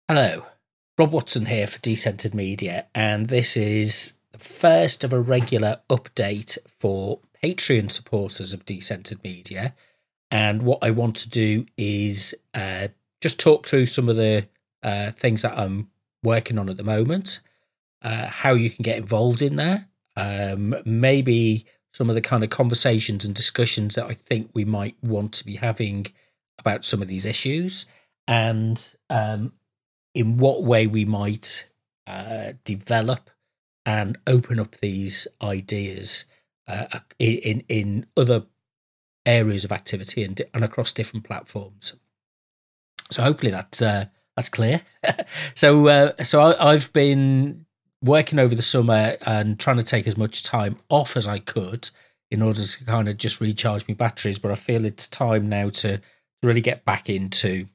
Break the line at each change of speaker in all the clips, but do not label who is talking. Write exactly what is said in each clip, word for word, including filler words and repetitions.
Hello, Rob Watson here for Decentered Media, and this is the first of a regular update for Patreon supporters of Decentered Media. And what I want to do is uh, just talk through some of the uh, things that I'm working on at the moment, uh, how you can get involved in there, um, maybe some of the kind of conversations and discussions that I think we might want to be having about some of these issues, and um, in what way we might uh, develop and open up these ideas uh, in in other areas of activity and, and across different platforms. So hopefully that's uh, that's clear. so uh, so I, I've been working over the summer and trying to take as much time off as I could in order to kind of just recharge my batteries. But I feel it's time now to really get back into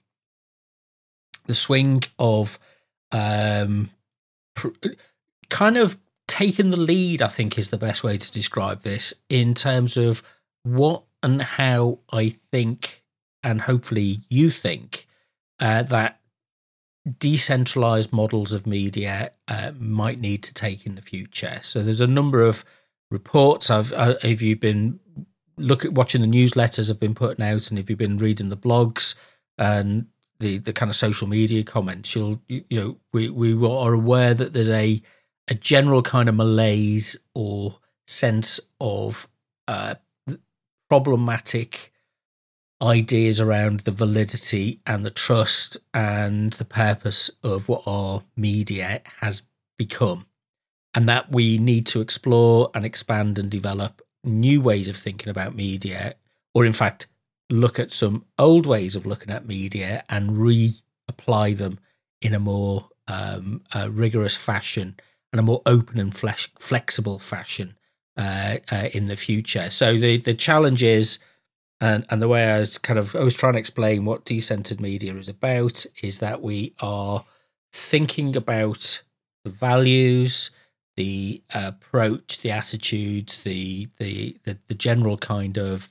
the swing of um, pr- kind of taking the lead, I think is the best way to describe this, in terms of what and how I think, and hopefully you think, uh, that decentralized models of media uh, might need to take in the future. So there's a number of reports. I've, uh, if you've been look at watching the newsletters I've been putting out, and if you've been reading the blogs and the the kind of social media comments, you'll you, you know we we are aware that there's a a general kind of malaise or sense of uh, problematic ideas around the validity and the trust and the purpose of what our media has become, and that we need to explore and expand and develop new ways of thinking about media, or in fact look at some old ways of looking at media and reapply them in a more um, uh, rigorous fashion and a more open and flex- flexible fashion uh, uh, in the future. So the the challenge is, and and the way I was kind of I was trying to explain what decentered media is about, is that we are thinking about the values, the approach, the attitudes, the the the, the general kind of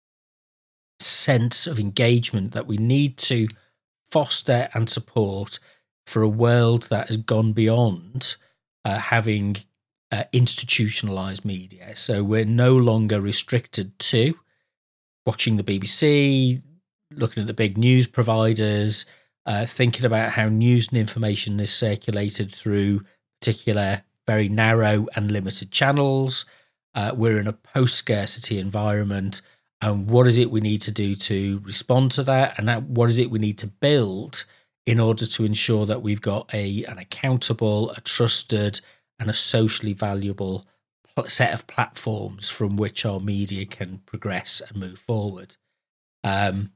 sense of engagement that we need to foster and support for a world that has gone beyond uh, having uh, institutionalized media. So we're no longer restricted to watching the B B C, looking at the big news providers, uh, thinking about how news and information is circulated through particular very narrow and limited channels. Uh, we're in a post-scarcity environment, and what is it we need to do to respond to that, and what is it we need to build in order to ensure that we've got a an accountable, a trusted, and a socially valuable set of platforms from which our media can progress and move forward. Um,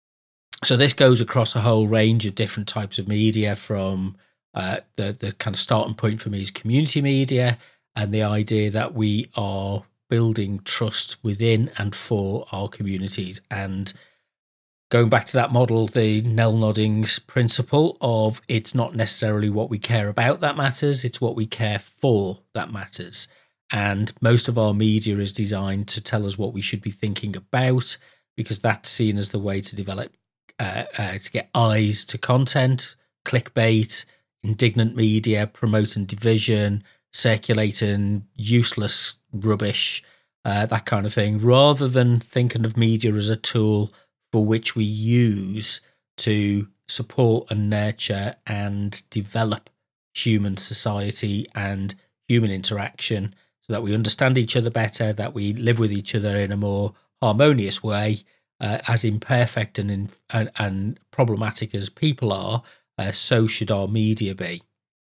so this goes across a whole range of different types of media, from uh, the, the kind of starting point for me is community media, and the idea that we are building trust within and for our communities. And going back to that model, the Nell Noddings principle of it's not necessarily what we care about that matters, it's what we care for that matters. And most of our media is designed to tell us what we should be thinking about, because that's seen as the way to develop, uh, uh, to get eyes to content, clickbait, indignant media, promoting division, circulating useless rubbish, uh, that kind of thing, rather than thinking of media as a tool for which we use to support and nurture and develop human society and human interaction, so that we understand each other better, that we live with each other in a more harmonious way, uh, as imperfect and, in, and and problematic as people are, uh, so should our media be,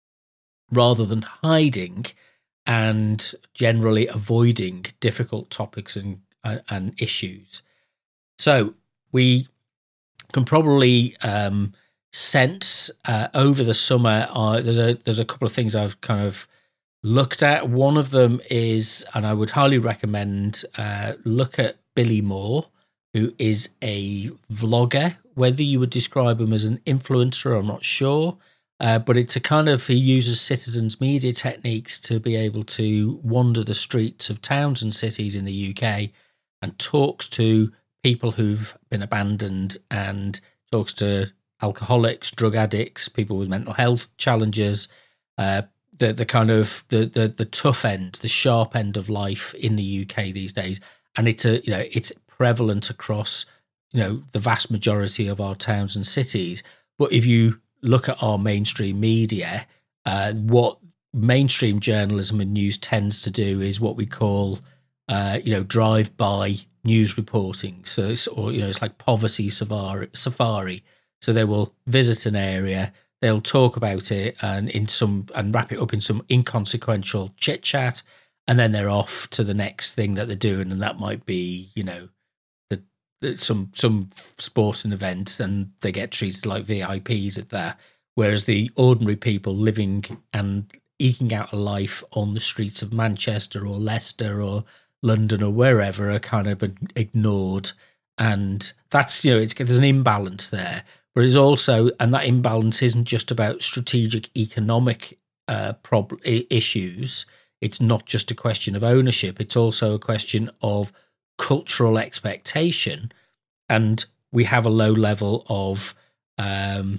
rather than hiding and generally avoiding difficult topics and, and, and issues. So we can probably um, sense uh, over the summer, uh, there's a there's a couple of things I've kind of looked at. One of them is, and I would highly recommend, uh, look at Billy Moore, who is a vlogger. Whether you would describe him as an influencer, I'm not sure. Uh, but it's a kind of, he uses citizens media techniques to be able to wander the streets of towns and cities in the U K and talks to people who've been abandoned, and talks to alcoholics, drug addicts, people with mental health challenges, uh, the the kind of the, the the tough end, the sharp end of life in the U K these days, and it's a you know it's prevalent across you know the vast majority of our towns and cities. But if you look at our mainstream media, uh, what mainstream journalism and news tends to do is what we call uh, you know drive-by news reporting. So it's or you know it's like poverty safari. safari. So they will visit an area, they'll talk about it and in some and wrap it up in some inconsequential chit chat, and then they're off to the next thing that they're doing, and that might be you know the, the some some sporting event, and they get treated like V I Ps at that. Whereas the ordinary people living and eking out a life on the streets of Manchester or Leicester or London or wherever are kind of ignored, and that's you know it's there's an imbalance there. But it's also, and that imbalance isn't just about strategic economic uh, prob- issues. It's not just a question of ownership. It's also a question of cultural expectation. And we have a low level of, um,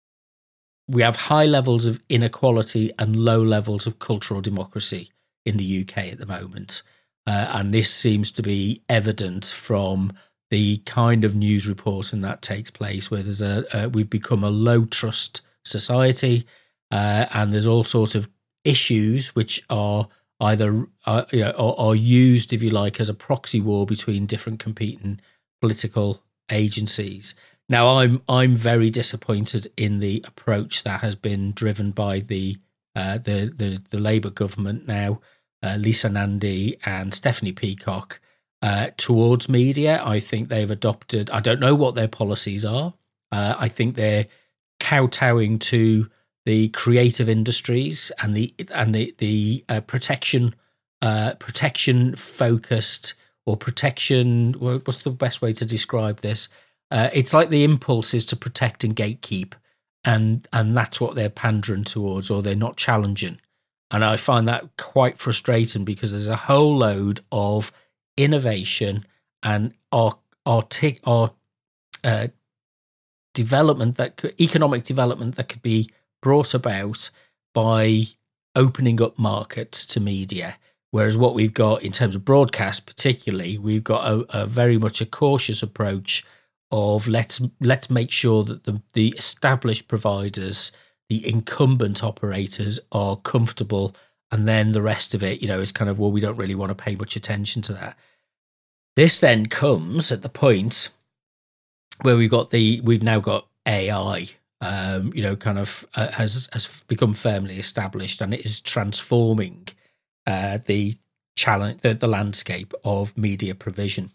we have high levels of inequality and low levels of cultural democracy in the U K at the moment. Uh, and this seems to be evident from the kind of news reporting that takes place, where there's a, a we've become a low trust society, uh, and there's all sorts of issues which are either uh, you know are, are used, if you like, as a proxy war between different competing political agencies. Now, I'm I'm very disappointed in the approach that has been driven by the uh, the the the Labour government now, uh, Lisa Nandy and Stephanie Peacock. Uh, towards media, I think they've adopted, I don't know what their policies are. Uh, I think they're kowtowing to the creative industries and the and the the uh, protection uh, protection focused or protection. What's the best way to describe this? Uh, it's like the impulse is to protect and gatekeep, and and that's what they're pandering towards, or they're not challenging. And I find that quite frustrating because there's a whole load of innovation and our our, our uh, development that could, economic development that could be brought about by opening up markets to media. Whereas what we've got in terms of broadcast, particularly, we've got a, a very much a cautious approach of let's let's make sure that the the established providers, the incumbent operators, are comfortable. And then the rest of it, you know, is kind of, well, we don't really want to pay much attention to that. This then comes at the point where we've got the, we've now got A I, um, you know, kind of uh, has has become firmly established, and it is transforming uh, the challenge, the, the landscape of media provision.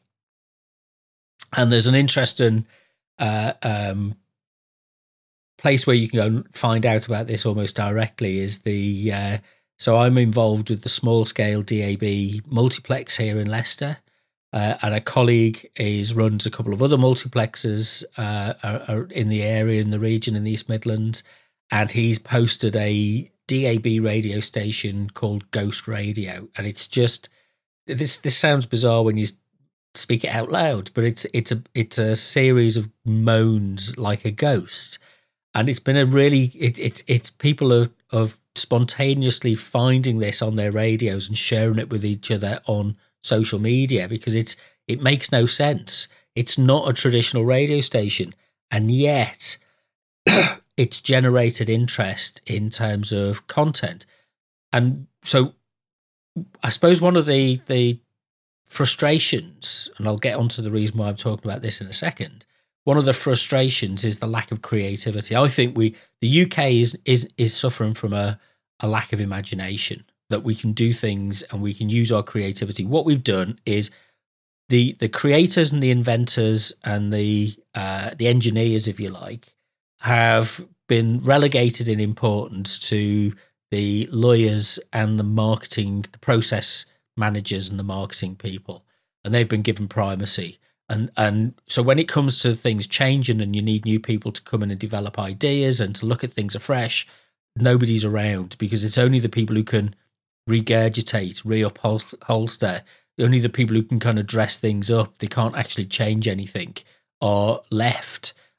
And there's an interesting uh, um, place where you can go and find out about this almost directly is the. Uh, So I'm involved with the small-scale D A B multiplex here in Leicester, uh, and a colleague is runs a couple of other multiplexes uh, are, are in the area, in the region, in the East Midlands, and he's posted a D A B radio station called Ghost Radio, and it's just this. This sounds bizarre when you speak it out loud, but it's it's a it's a series of moans like a ghost, and it's been a really it, it's it's people of of spontaneously finding this on their radios and sharing it with each other on social media because it's it makes no sense. It's not a traditional radio station, and yet it's generated interest in terms of content. And so I suppose one of the the frustrations, and I'll get onto the reason why I'm talking about this in a second, one of the frustrations is the lack of creativity. I think we the U K is is is suffering from a a lack of imagination, that we can do things and we can use our creativity. What we've done is the the creators and the inventors and the uh, the engineers, if you like, have been relegated in importance to the lawyers and the marketing, the process managers and the marketing people, and they've been given primacy. And and so when it comes to things changing and you need new people to come in and develop ideas and to look at things afresh, nobody's around because it's only the people who can regurgitate, reupholster, only the people who can kind of dress things up. They can't actually change anything are left.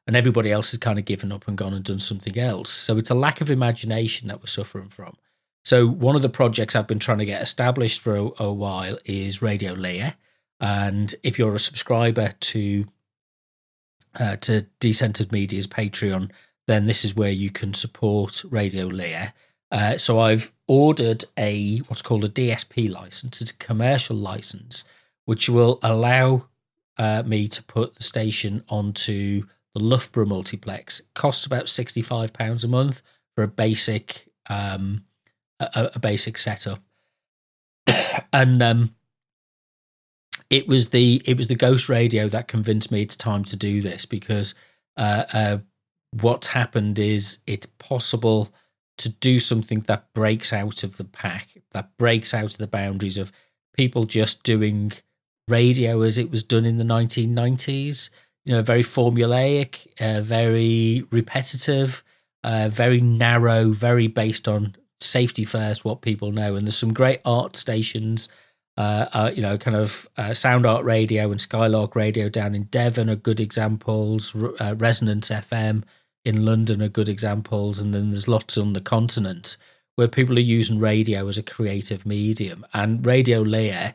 and everybody else has kind of given up and gone and done something else. So it's a lack of imagination that we're suffering from. So one of the projects I've been trying to get established for a, a while is Radio Lear. And if you're a subscriber to uh, to Decentered Media's Patreon, then this is where you can support Radio Lear. Uh, so I've ordered a what's called a D S P license. It's a commercial license, which will allow uh, me to put the station onto the Loughborough multiplex. It costs about sixty-five pounds a month for a basic um, a, a basic setup, and um, it was the it was the Ghost Radio that convinced me it's time to do this, because uh, uh, what's happened is it's possible to do something that breaks out of the pack, that breaks out of the boundaries of people just doing radio as it was done in the nineteen nineties. You know, very formulaic, uh, very repetitive, uh, very narrow, very based on safety first, what people know. And there's some great art stations, uh, uh, you know, kind of uh, Sound Art Radio and Skylark Radio down in Devon are good examples. Uh, Resonance F M in London are good examples, and then there's lots on the continent where people are using radio as a creative medium. And Radio Lear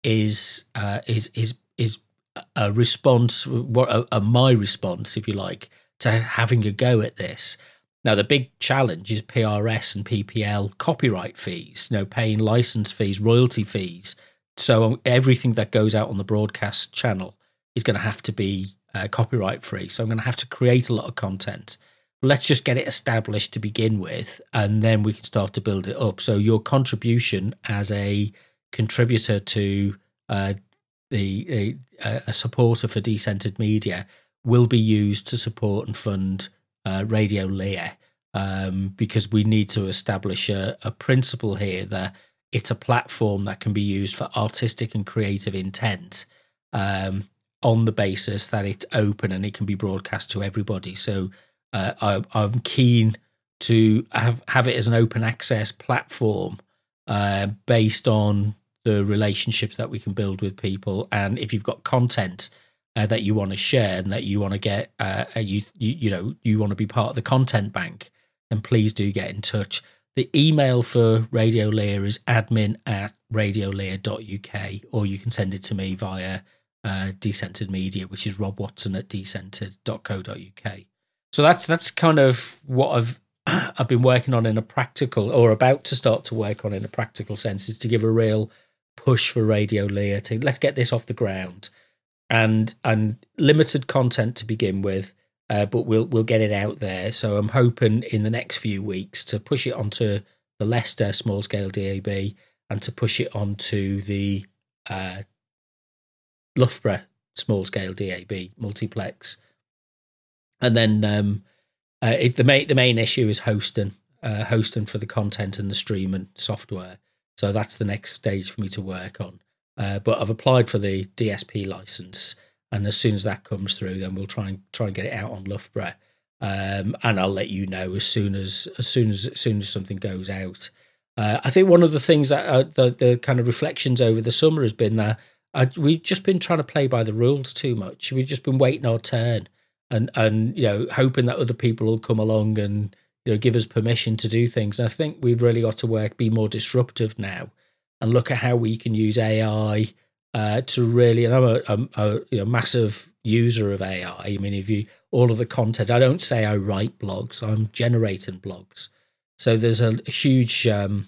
is uh, is is is a response, what a, a my response, if you like, to having a go at this. Now, the big challenge is P R S and P P L copyright fees, you know, paying license fees, royalty fees. So everything that goes out on the broadcast channel is going to have to be uh, copyright free. So I'm going to have to create a lot of content. Let's just get it established to begin with, and then we can start to build it up. So your contribution as a contributor to uh, the a, a supporter for Decentered Media will be used to support and fund uh, Radio Lear, um, because we need to establish a, a principle here that it's a platform that can be used for artistic and creative intent, um, on the basis that it's open and it can be broadcast to everybody. So uh, I, I'm keen to have, have it as an open access platform uh, based on the relationships that we can build with people. And if you've got content uh, that you want to share and that you want to get, uh, you, you you know, you want to be part of the content bank, then please do get in touch. The email for Radio Lear is admin at radiolear dot uk, or you can send it to me via uh, Decentered Media, which is rob watson at decentered dot co dot uk. So that's that's kind of what I've I've been working on in a practical, or about to start to work on in a practical sense, is to give a real push for Radio Lear to let's get this off the ground, and and limited content to begin with. Uh, but we'll we'll get it out there. So I'm hoping in the next few weeks to push it onto the Leicester small scale D A B and to push it onto the uh, Loughborough small scale D A B multiplex. And then um, uh, it, the main the main issue is hosting, uh, hosting for the content and the streaming software. So that's the next stage for me to work on. Uh, but I've applied for the D S P license. And as soon as that comes through, then we'll try and try and get it out on Loughborough, um, and I'll let you know as soon as as soon as as soon as something goes out. Uh, I think one of the things that uh, the the kind of reflections over the summer has been that I, we've just been trying to play by the rules too much. We've just been waiting our turn, and and you know hoping that other people will come along and you know give us permission to do things. And I think we've really got to work, be more disruptive now, and look at how we can use A I. Uh, to really, and I'm a, a, a you know, massive user of A I. I mean, if you all of the content, I don't say I write blogs; I'm generating blogs. So there's a, a huge. Um,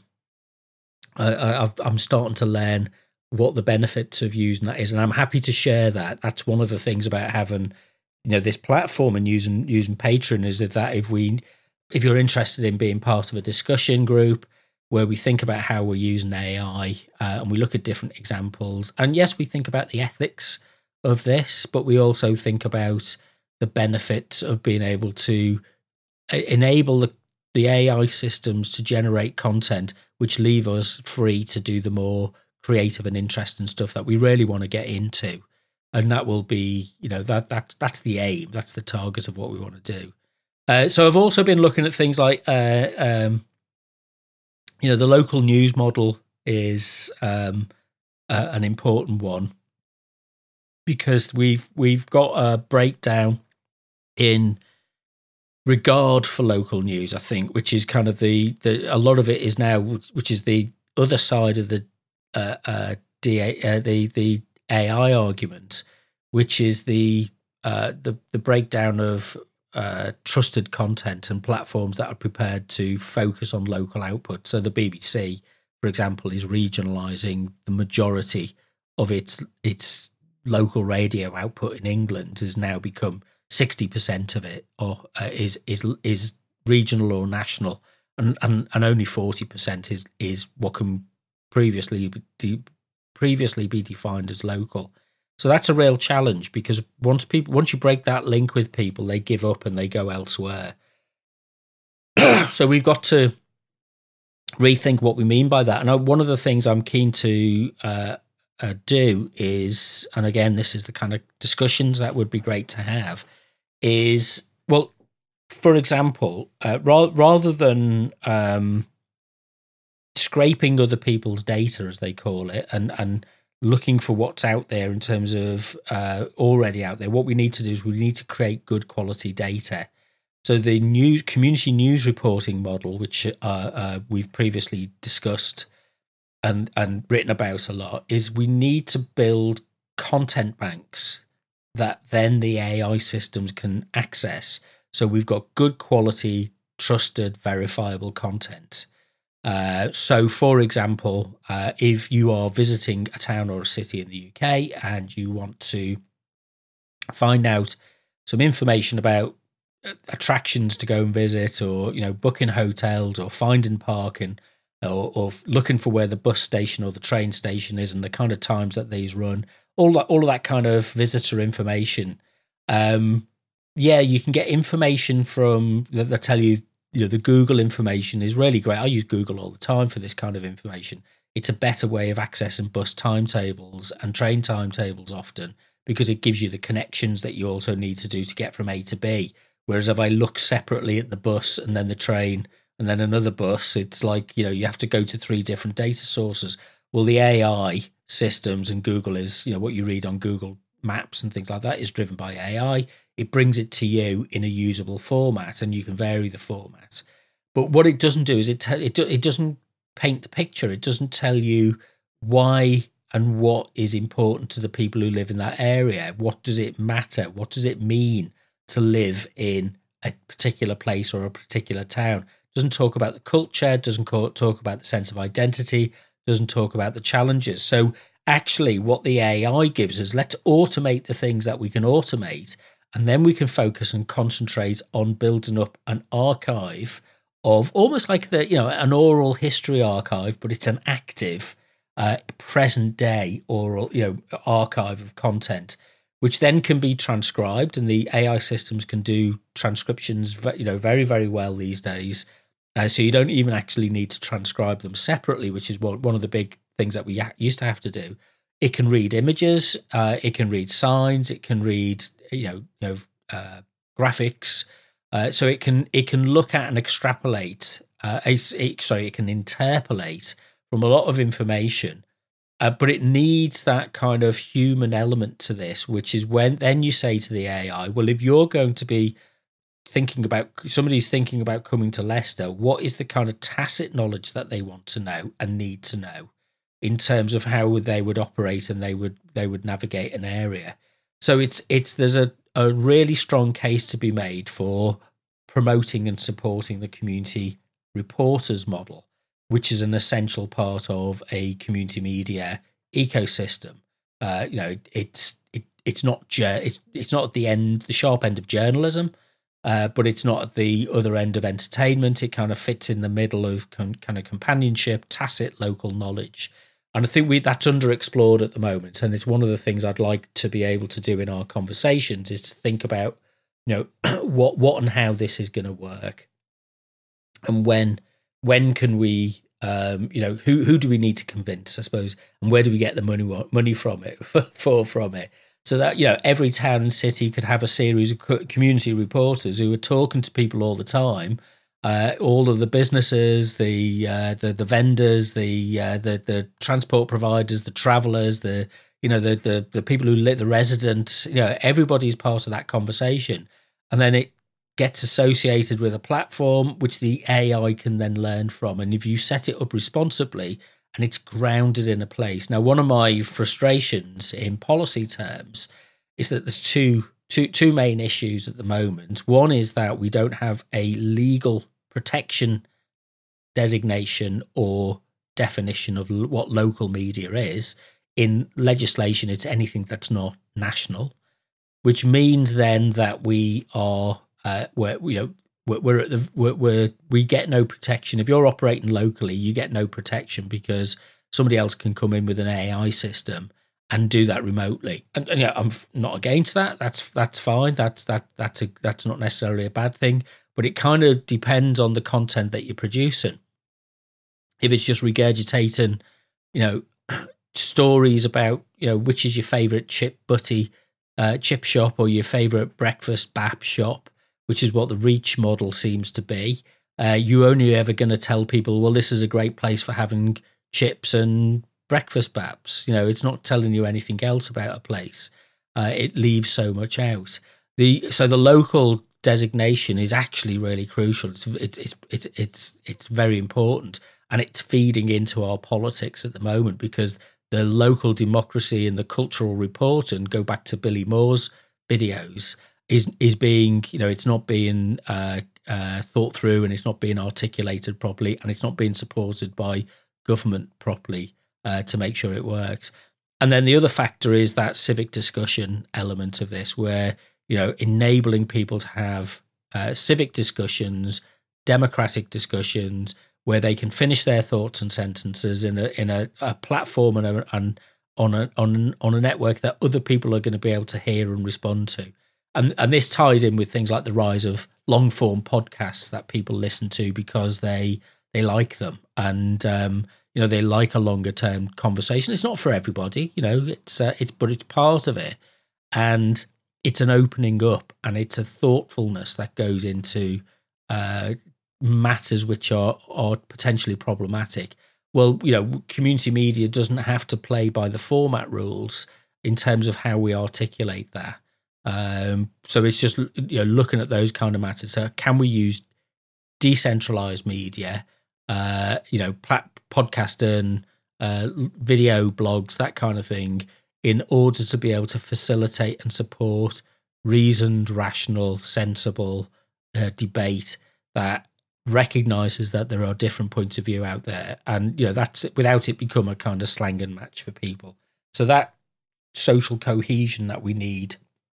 I, I've, I'm starting to learn what the benefits of using that is, and I'm happy to share that. That's one of the things about having, you know, this platform and using using Patreon is that if we, if you're interested in being part of a discussion group where we think about how we're using A I uh, and we look at different examples. And yes, we think about the ethics of this, but we also think about the benefits of being able to enable the, the A I systems to generate content, which leave us free to do the more creative and interesting stuff that we really want to get into. And that will be, you know, that, that that's the aim. That's the target of what we want to do. Uh, so I've also been looking at things like, uh, um, you know, the local news model is um, uh, an important one because we've we've got a breakdown in regard for local news, I think, which is kind of the, the a lot of it is now, which is the other side of the uh, uh, D A, uh, the the A I argument, which is the uh, the the breakdown of uh, trusted content and platforms that are prepared to focus on local output. So the B B C, for example, is regionalising the majority of its its local radio output in England has now become sixty percent of it or uh, is is is regional or national, and and, and only forty percent is is what can previously be, previously be defined as local. So that's a real challenge, because once people once you break that link with people, they give up and they go elsewhere. So we've got to rethink what we mean by that. And I, one of the things I'm keen to uh, uh, do is, and again, this is the kind of discussions that would be great to have, is, well, for example, uh, ra- rather than um, scraping other people's data, as they call it, and, and looking for what's out there in terms of uh, already out there, what we need to do is we need to create good quality data. So the news community news reporting model, which uh, uh, we've previously discussed and, and written about a lot, is we need to build content banks that then the A I systems can access. So we've got good quality, trusted, verifiable content. Uh, so, for example, uh, if you are visiting a town or a city in the U K and you want to find out some information about attractions to go and visit, or, you know, booking hotels or finding parking, or, or looking for where the bus station or the train station is and the kind of times that these run, all that, all of that kind of visitor information. Um, yeah, you can get information from, they'll tell you, you know, the Google information is really great. I use Google all the time for this kind of information. It's a better way of accessing bus timetables and train timetables often, because it gives you the connections that you also need to do to get from A to B. Whereas if I look separately at the bus and then the train and then another bus, it's like, you know, you have to go to three different data sources. Well, the A I systems and Google is, you know, what you read on Google Maps and things like that is driven by A I. It brings it to you in a usable format, and you can vary the format. But what it doesn't do is it te- it, do- it doesn't paint the picture. It doesn't tell you why and what is important to the people who live in that area. What does it matter? What does it mean to live in a particular place or a particular town? Doesn't talk about the culture, doesn't talk about the sense of identity, doesn't talk about the challenges. So actually what the A I gives us, let's automate the things that we can automate, and then we can focus and concentrate on building up an archive of almost like the, you know, an oral history archive, but it's an active uh, present day oral, you know, archive of content, which then can be transcribed, and the A I systems can do transcriptions, you know, very, very well these days. Uh, so you don't even actually need to transcribe them separately, which is what, one of the big things that we used to have to do. It can read images, uh, it can read signs, it can read, you know, you know, uh, graphics. Uh, so it can it can look at and extrapolate. Uh, it, it, sorry, it can interpolate from a lot of information. Uh, but it needs that kind of human element to this, which is when then you say to the A I, well, if you're going to be thinking about, somebody's thinking about coming to Leicester, what is the kind of tacit knowledge that they want to know and need to know in terms of how they would operate and they would they would navigate an area? So it's it's there's a, a really strong case to be made for promoting and supporting the community reporters model, which is an essential part of a community media ecosystem. Uh, you know, it's it, it's not it's it's not at the end, the sharp end of journalism, uh, but it's not at the other end of entertainment. It kind of fits in the middle of con, kind of companionship, tacit local knowledge, and I think we that's underexplored at the moment. And it's one of the things I'd like to be able to do in our conversations is to think about, you know, what what and how this is going to work, and when. When can we, um, you know, who who do we need to convince, I suppose, and where do we get the money money from it, for from it, so that, you know, every town and city could have a series of community reporters who are talking to people all the time, uh, all of the businesses, the uh, the the vendors, the uh, the the transport providers, the travellers, the you know the the the people who live, the residents, you know, everybody's part of that conversation. and then it gets associated with a platform which the A I can then learn from. And if you set it up responsibly and it's grounded in a place. Now, one of my frustrations in policy terms is that there's two, two, two main issues at the moment. One is that we don't have a legal protection designation or definition of what local media is. In legislation, it's anything that's not national, which means then that we are, uh, we're, you know, we're, we're at the, we're, we're, we get no protection. If you're operating locally, you get no protection because somebody else can come in with an A I system and do that remotely. And, and yeah, I'm not against that. That's that's fine. That's that that's a that's not necessarily a bad thing. But it kind of depends on the content that you're producing. If it's just regurgitating, you know, stories about, you know, which is your favourite chip butty uh, chip shop or your favourite breakfast B A P shop, which is what the Reach model seems to be, uh, you're only ever going to tell people, well, this is a great place for having chips and breakfast B A Ps. You know, it's not telling you anything else about a place. Uh, it leaves so much out. The so the local designation is actually really crucial. It's it's it's it's it's, it's very important, and it's feeding into our politics at the moment because the local democracy and the cultural reporting, go back to Billy Moore's videos, is is being, you know, it's not being uh, uh, thought through, and it's not being articulated properly, and it's not being supported by government properly uh, to make sure it works. And then the other factor is that civic discussion element of this, where, you know, enabling people to have uh, civic discussions, democratic discussions, where they can finish their thoughts and sentences in a in a, a platform and, a, and on a on on a network that other people are going to be able to hear and respond to. And and this ties in with things like the rise of long form podcasts that people listen to because they they like them, and um, you know, they like a longer term conversation. It's not for everybody, you know. It's uh, it's but it's part of it, and it's an opening up, and it's a thoughtfulness that goes into uh, matters which are are potentially problematic. Well, you know, community media doesn't have to play by the format rules in terms of how we articulate that. Um, so it's just, you know, looking at those kind of matters. So can we use decentralized media, uh, you know, plat- podcasting, uh, video blogs, that kind of thing, in order to be able to facilitate and support reasoned, rational, sensible uh, debate that recognizes that there are different points of view out there, and, you know, that's without it become a kind of slang and match for people. So that social cohesion that we need,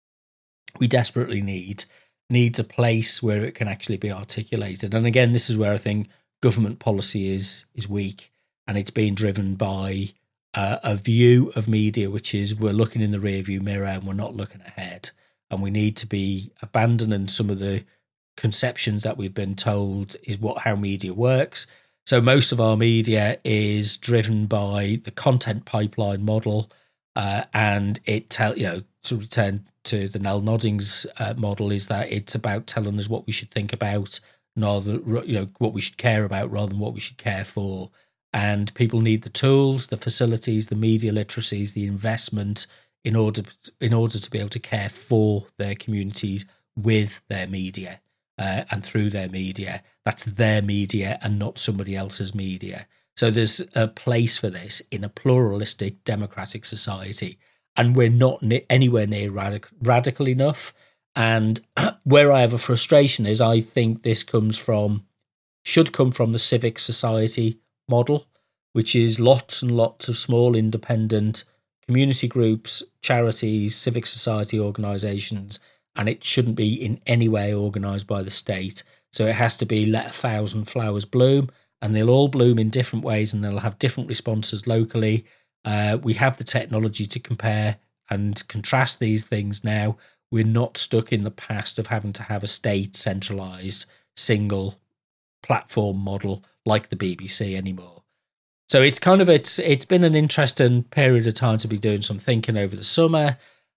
we desperately need, needs a place where it can actually be articulated. And again, this is where I think government policy is is weak, and it's being driven by uh, a view of media which is, we're looking in the rearview mirror and we're not looking ahead, and we need to be abandoning some of the conceptions that we've been told is what how media works. So most of our media is driven by the content pipeline model, uh, and it tell you know to return to the Nell Noddings uh, model, is that it's about telling us what we should think about, rather you know what we should care about, rather than what we should care for. And people need the tools, the facilities, the media literacies, the investment in order in order to be able to care for their communities with their media. Uh, and through their media. That's their media and not somebody else's media. So there's a place for this in a pluralistic, democratic society, and we're not ne- anywhere near radic- radical enough. And where I have a frustration is, I think this comes from, should come from the civic society model, which is lots and lots of small independent community groups, charities, civic society organisations, and it shouldn't be in any way organised by the state. So it has to be let a thousand flowers bloom, and they'll all bloom in different ways, and they'll have different responses locally. Uh, we have the technology to compare and contrast these things now. We're not stuck in the past of having to have a state centralised single platform model like the B B C anymore. So it's kind of, it's it's been an interesting period of time to be doing some thinking over the summer.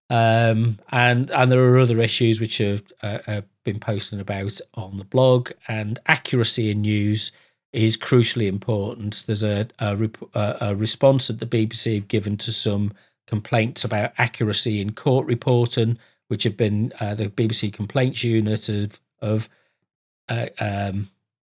Um, and and there are other issues which have uh, uh, been posting about on the blog, and accuracy in news is crucially important. There's a a, rep- a response that the B B C have given to some complaints about accuracy in court reporting, which have been uh, the B B C Complaints Unit of, of uh, um,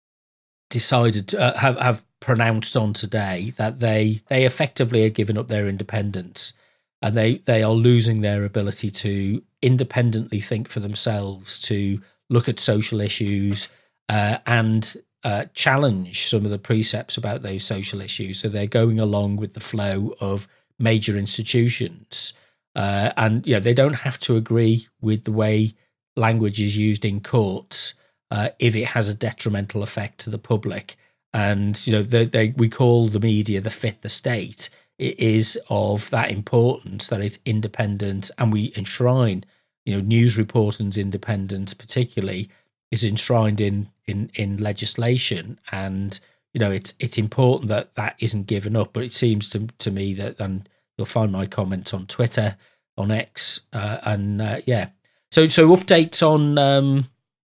decided to, uh, have have pronounced on today that they they effectively are giving up their independence, and they they are losing their ability to independently think for themselves, to look at social issues uh, and uh, challenge some of the precepts about those social issues. So they're going along with the flow of major institutions, uh, and you know, they don't have to agree with the way language is used in courts uh, if it has a detrimental effect to the public. And you know, they, they we call the media the fifth estate. It is of that importance that it's independent, and we enshrine, you know, news reporting's independence particularly is enshrined in in in legislation, and you know, it's it's important that that isn't given up. But it seems to to me that, and you'll find my comments on Twitter, on X, uh, and uh, yeah. So so updates on um,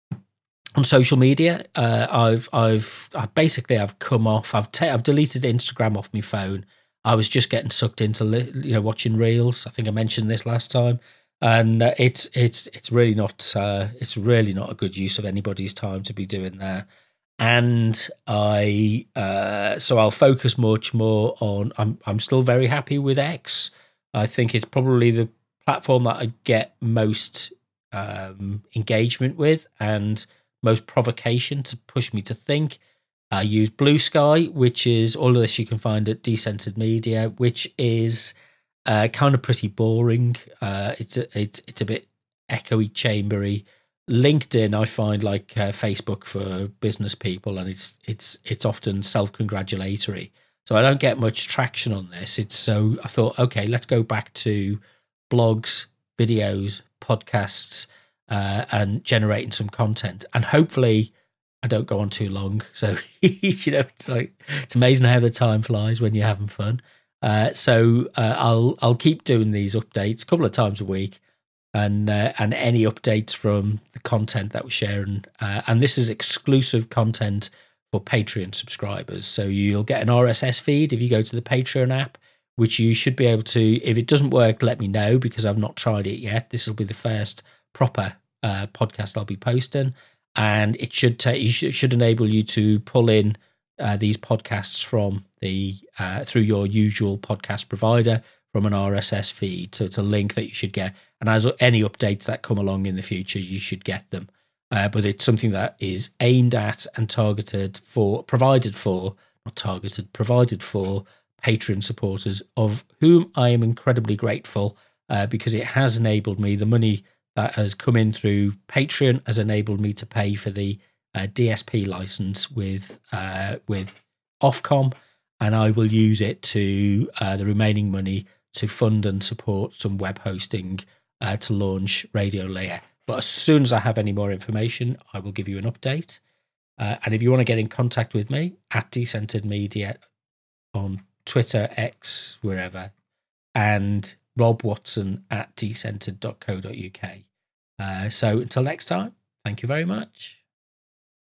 on social media. Uh, I've I've I basically I've come off. I've ta- I've deleted Instagram off my phone. I was just getting sucked into you know watching reels. I think I mentioned this last time, and uh, it's it's it's really not uh, it's really not a good use of anybody's time to be doing that. And I, uh, so I'll focus much more on. I'm I'm still very happy with X. I think it's probably the platform that I get most um, engagement with and most provocation to push me to think. I use Blue Sky, which is all of this you can find at Decentered Media, which is uh, kind of pretty boring. Uh, it's a, it's it's a bit echoey, chambery. LinkedIn, I find like uh, Facebook for business people, and it's it's it's often self-congratulatory. So I don't get much traction on this. It's so I thought, okay, let's go back to blogs, videos, podcasts, uh, and generating some content. And hopefully I don't go on too long. So you know, it's like it's amazing how the time flies when you're having fun. Uh, so uh, I'll I'll keep doing these updates a couple of times a week. And uh, and any updates from the content that we're sharing. Uh, and this is exclusive content for Patreon subscribers. So you'll get an R S S feed if you go to the Patreon app, which you should be able to. If it doesn't work, let me know, because I've not tried it yet. This will be the first proper uh, podcast I'll be posting. And it should take you should, should enable you to pull in uh, these podcasts from the uh, through your usual podcast provider from an R S S feed. So it's a link that you should get. And as any updates that come along in the future, you should get them. Uh, but it's something that is aimed at and targeted for, provided for, not targeted, provided for Patreon supporters, of whom I am incredibly grateful, uh, because it has enabled me, the money that has come in through Patreon has enabled me to pay for the uh, D S P license with uh, with Ofcom, and I will use it to uh, the remaining money to fund and support some web hosting uh, to launch Radio Layer. But as soon as I have any more information, I will give you an update. Uh, and if you want to get in contact with me, at Decentered Media on Twitter, X, wherever, and Rob Watson at decentered dot co dot uk. Uh, so until next time, thank you very much.